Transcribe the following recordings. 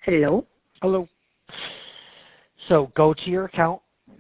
Hello. Hello. So go to your account.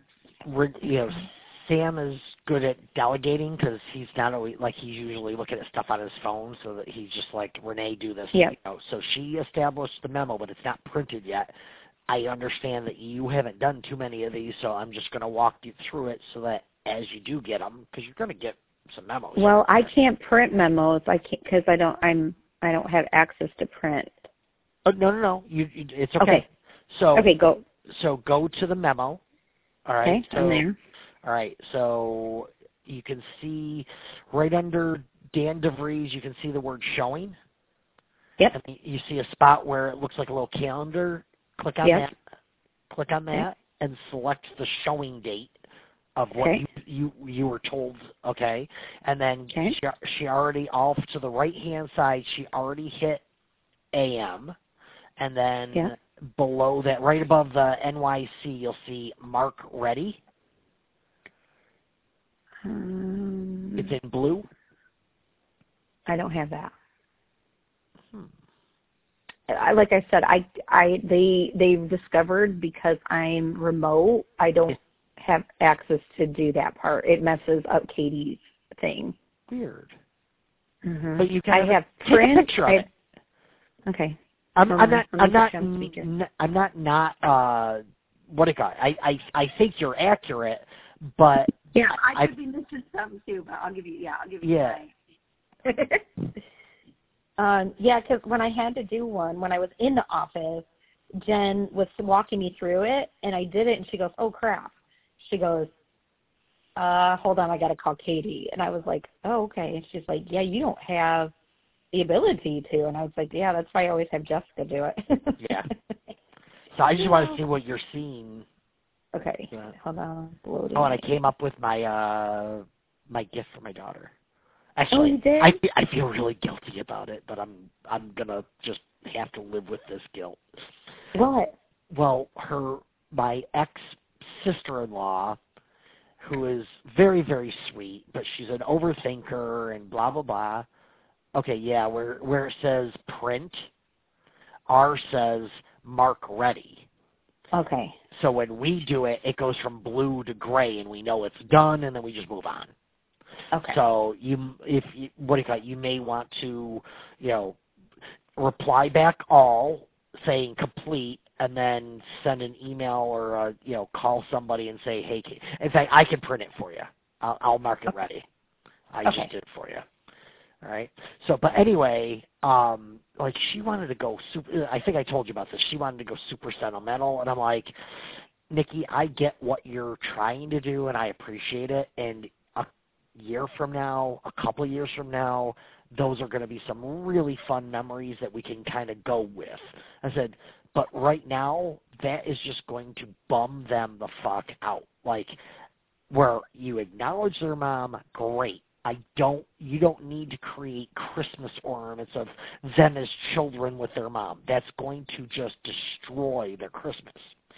Sam is good at delegating because he's not always, he's usually looking at stuff on his phone, so that he's just like, Renee, do this. Yeah. So she established the memo, but it's not printed yet. I understand that you haven't done too many of these, so I'm just going to walk you through it so that as you do get them, because you're going to get some memos. Well, I can't print memos. I can't because I don't have access to print. Oh, no. It's okay. Okay. So go. So go to the memo. All right. Okay, I'm there. All right. So you can see right under Dan DeVries, you can see the word showing. Yep. And you see a spot where it looks like a little calendar. Click on that. Click on that and select the showing date of what you were told. Okay. And then she already off to the right hand side. She already hit AM, and then below that, right above the NYC, you'll see Mark Ready. It's in blue. I don't have that. Like I said, they've discovered because I'm remote, I don't have access to do that part. It messes up Katie's thing. Weird. Mm-hmm. But you can have take print. A picture of it. Okay. I'm not what do you call it? I think you're accurate, but yeah, I could be missing something too. But I'll give you. Because when I had to do one, when I was in the office, Jen was walking me through it, and I did it, and she goes, "Oh crap!" She goes, "Hold on, I got to call Katie." And I was like, "Oh, okay." And she's like, "Yeah, you don't have the ability to." And I was like, "Yeah, that's why I always have Jessica do it." Yeah. So I just want to see what you're seeing. Okay. Yeah. Hold on. Loading. Oh, and I came up with my my gift for my daughter. Actually, you did? I feel really guilty about it, but I'm gonna just have to live with this guilt. What? Well, my ex-sister-in-law, who is very, very sweet, but she's an overthinker and blah blah blah. Okay, yeah, where it says print, ours says Mark Ready. Okay. So when we do it, it goes from blue to gray, and we know it's done, and then we just move on. Okay. So you may want to, reply back all saying complete, and then send an email or call somebody and say, hey, in fact, I can print it for you. I'll mark it ready. I just did it for you. All right. So, but anyway, she wanted to go super. I think I told you about this. She wanted to go super sentimental, and I'm like, Nikki, I get what you're trying to do, and I appreciate it. And year from now, a couple of years from now, those are going to be some really fun memories that we can kind of go with. I said, but right now, that is just going to bum them the fuck out. Where you acknowledge their mom, great. You don't need to create Christmas ornaments of them as children with their mom. That's going to just destroy their Christmas.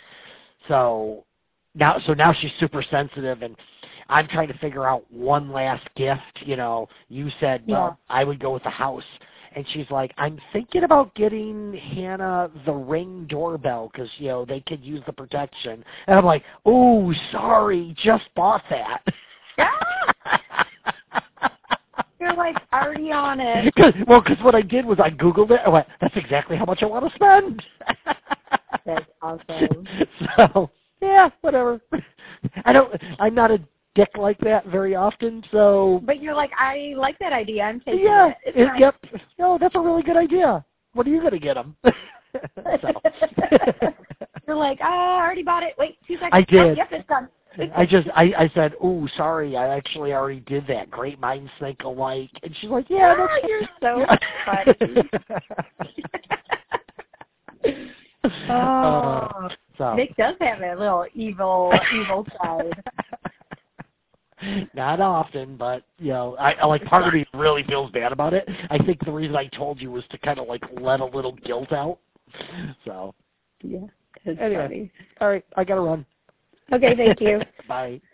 So now she's super sensitive, and I'm trying to figure out one last gift. You said, well, I would go with the house. And she's like, I'm thinking about getting Hannah the Ring doorbell because, they could use the protection. And I'm like, oh, sorry, just bought that. You're already on it. Because what I did was I Googled it. I went, that's exactly how much I want to spend. That's awesome. So, yeah, whatever. I'm not a dick like that very often, so. But you're like, I like that idea. I'm taking it. Yep. No, that's a really good idea. What are you going to get them? You're like, I already bought it. Wait, 2 seconds. I did. Yep, it's done. I said, oh, sorry, I actually already did that. Great minds think alike. And she's like, yeah. You're so funny. So. Nick does have a little evil side. Not often, but part of me really feels bad about it. I think the reason I told you was to kind of let a little guilt out. So yeah, that's anyway, funny. All right, I gotta run. Okay, thank you. Bye.